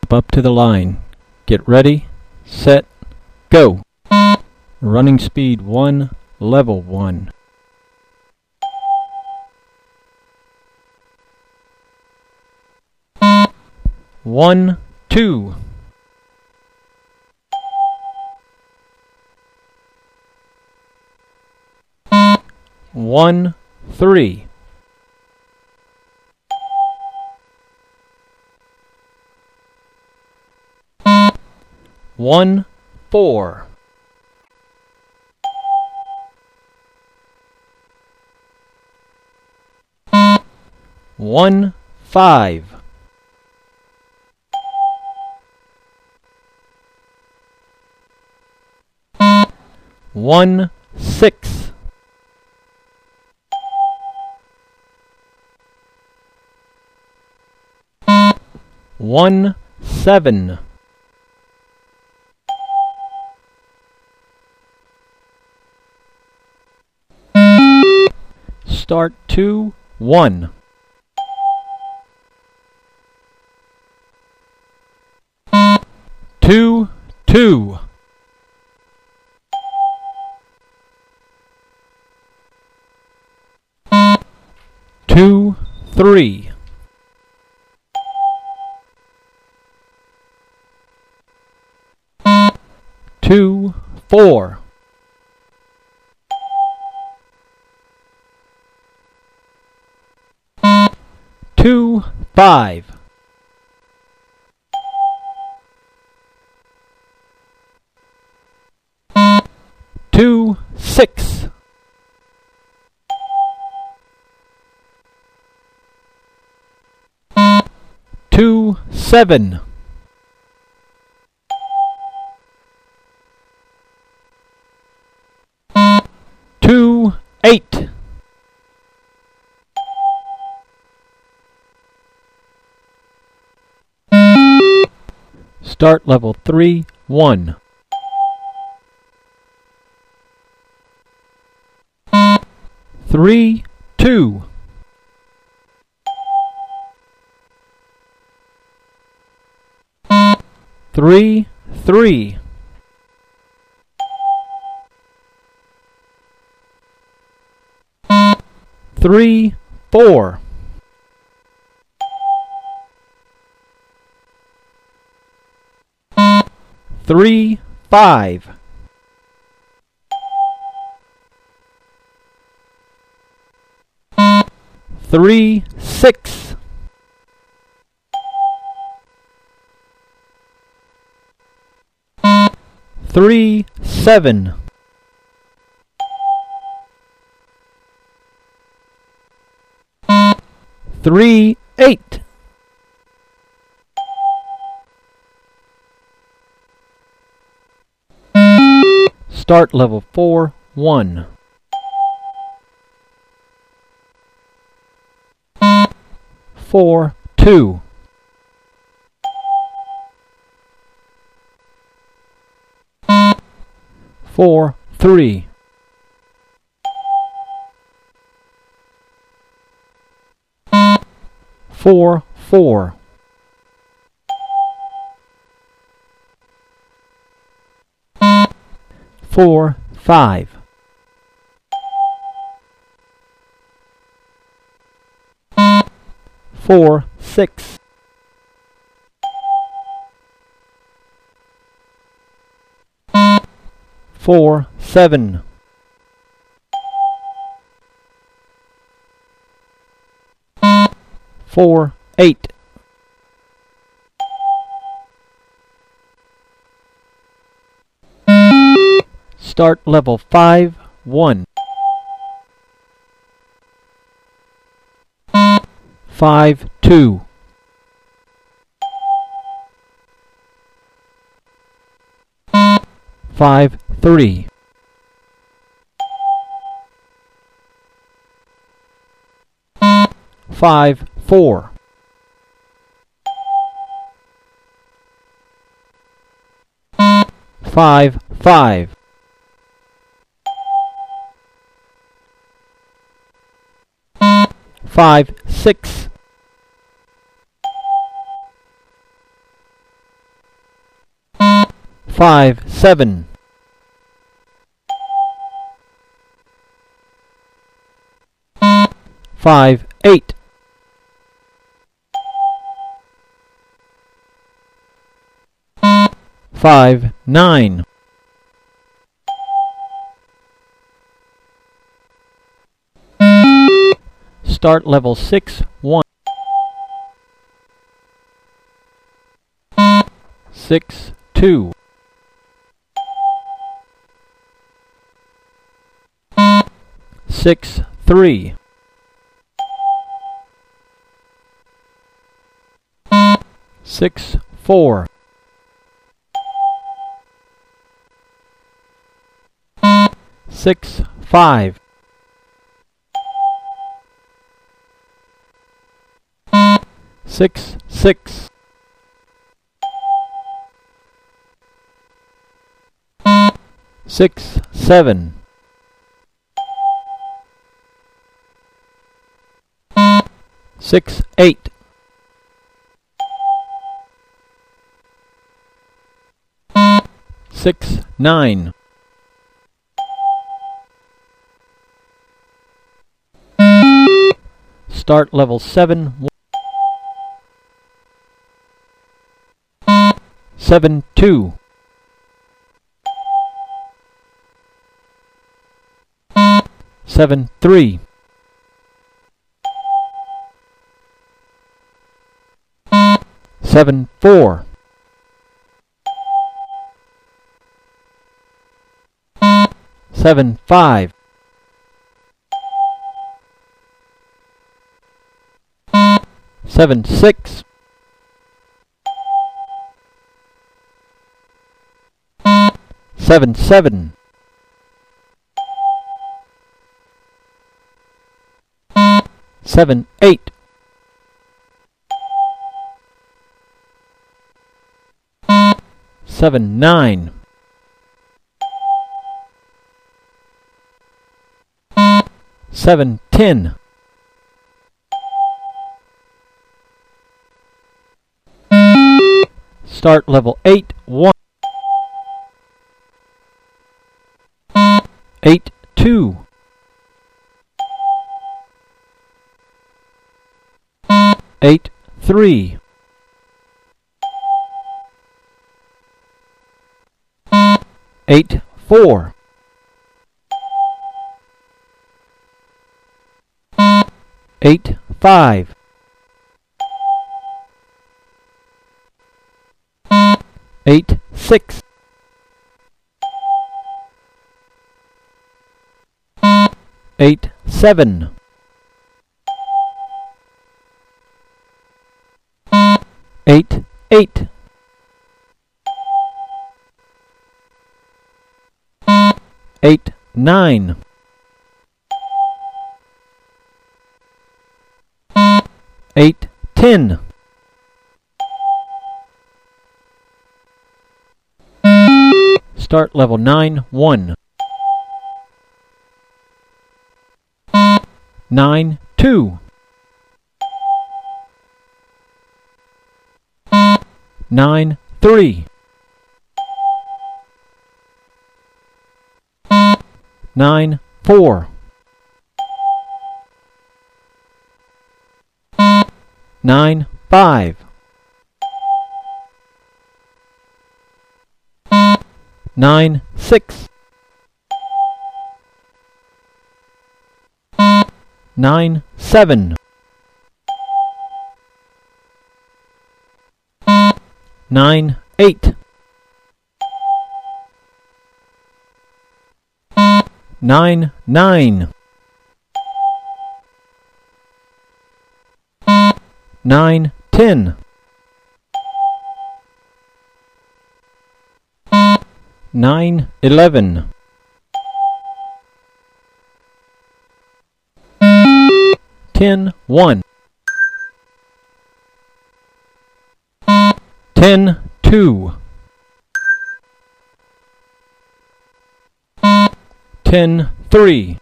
Step up to the line. Get ready, set, go. Running speed 1, level 1. One, 2. 1, 3. 1, 4. 1, 5. 1, 6. 1, 7. 2, 1. 2, 2. 2, 3. 2, 4. 2, 5. 2, 6. 2, 7. 2, 8. 3, 1. 3, 2. 3, 3. 3, 4. 3, 5. 3, 6. 3, 7. 3, 8. 4, 1. 4, 2. 4, 3. 4, 4. 4, 5. 4, 6. 4, 7. 4, 8. 5, 1. 5, 2. 5, 3. 5, 4. 5, 5. 5, 6. 5, 7. 5, 8. 5, 9. Start level 6, 1. 6, 2. 6, 3. 6, 4. 6, 5. 6, 6. 6, 7. 6, 8. 6, 9. 'Start level 7, 7, 2. 7, 3. 7, 4. 7, 5. 7, 6. 7, 7. 7, 8. 7, 9. 7, 10. 'Start level 8, 1. 8, 2. 8, 3. 8, 4. 8, 5. 8, 6. 8, 7. 8, 8. 8, 9. 8, 10. 'Start level 9, 1. 9, 2. 9, 3. 9, 4. 9, 5. 9, 6. 9, 7. 9, 8. 9, 9. 9, 10. 9, 11. 10, 1. 10, 2. 10, 3.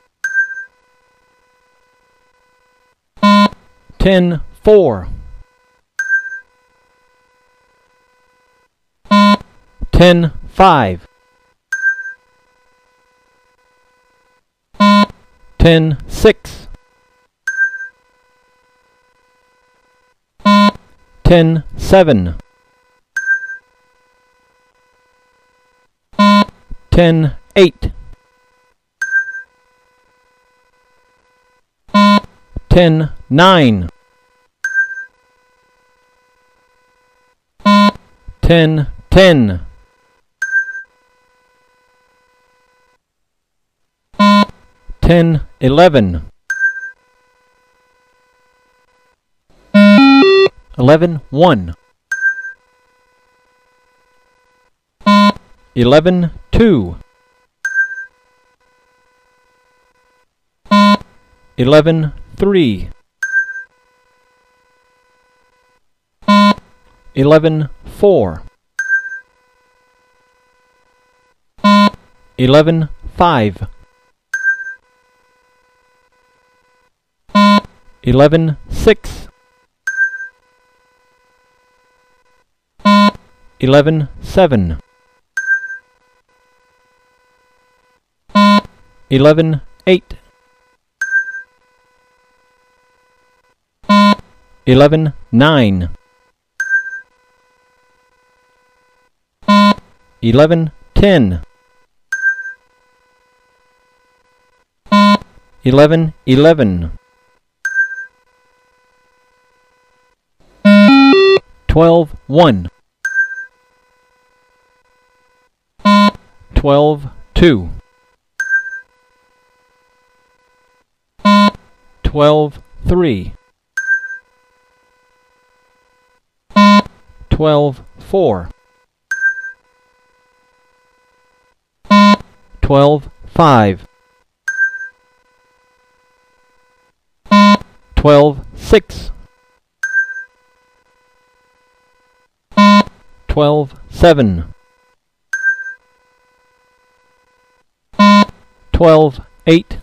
10, 4. 10-5, 10-6, 10-7, 10-8, 10-9, 10-10, 10-11, 11-1, 11-2, 11-3, 11-4, 11-5, 11-6, 11-7, 11-8, 11-9, 11-10, 11-11, 12-1, 12-2, 12-3, 12-4, 12-5, 12-6, 12-7, 12-8,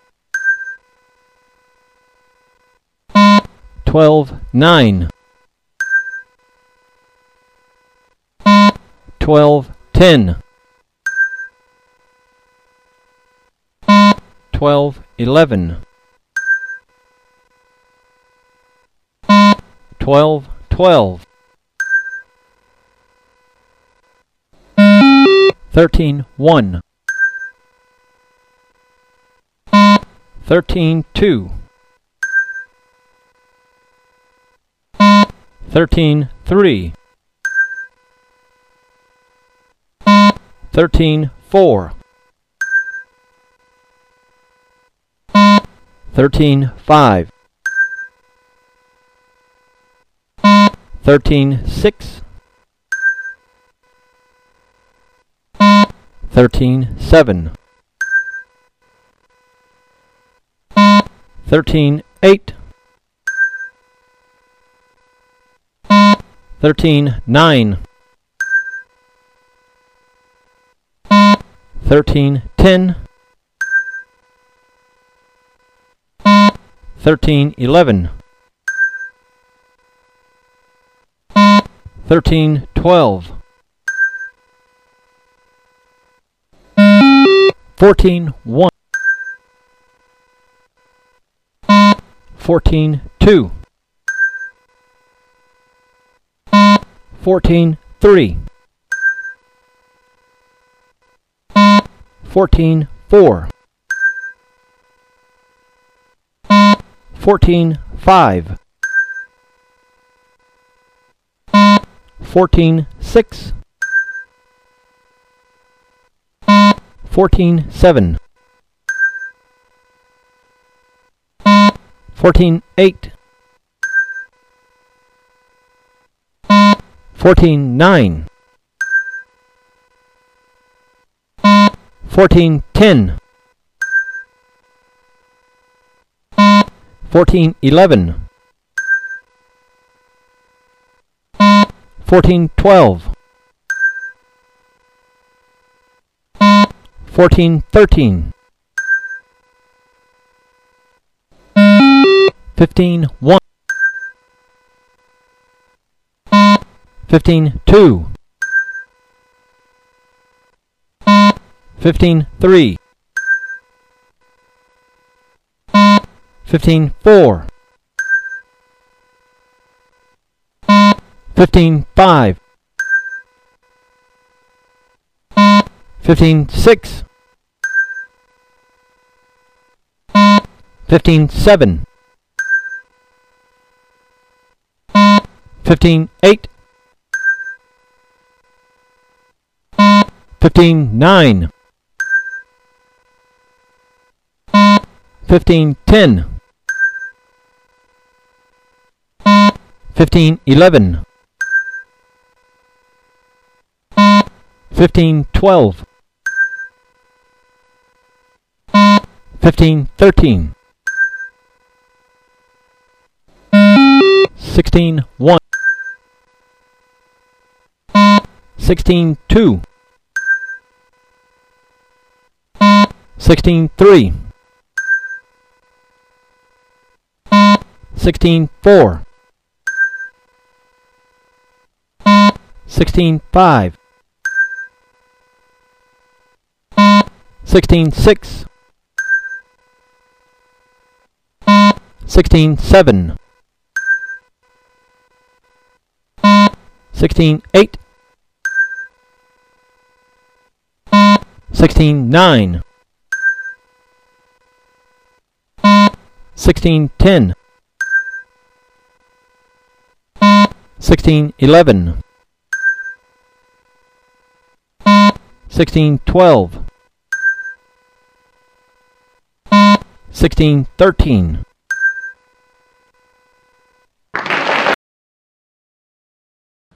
12-9, 12-10, 12-11, 12-12, 13-1, 13-2, 13-3, 13-4, 13-5, 13-6, 13-7, 13-8, 13-9, 13-10, 13-11, 13-12, 14-1, 14-2, 14-3, 14-4, 14-5, 14-6, 14-7, 14-8, 14-9, 14-10, 14-11, 14-12, 14-13, 15-1, 15-2, 15-3, 15-4, 15-5, 15-6, 15-7, 15-8, 15-9, 15-10, 15-11, 15-12, 15-13, 16-1, 16-2, 16-3, 16-4, 16-5, 16-6, 16-7, 16-8, 16-9, 16-10, 16-11, 16-12, 16-13,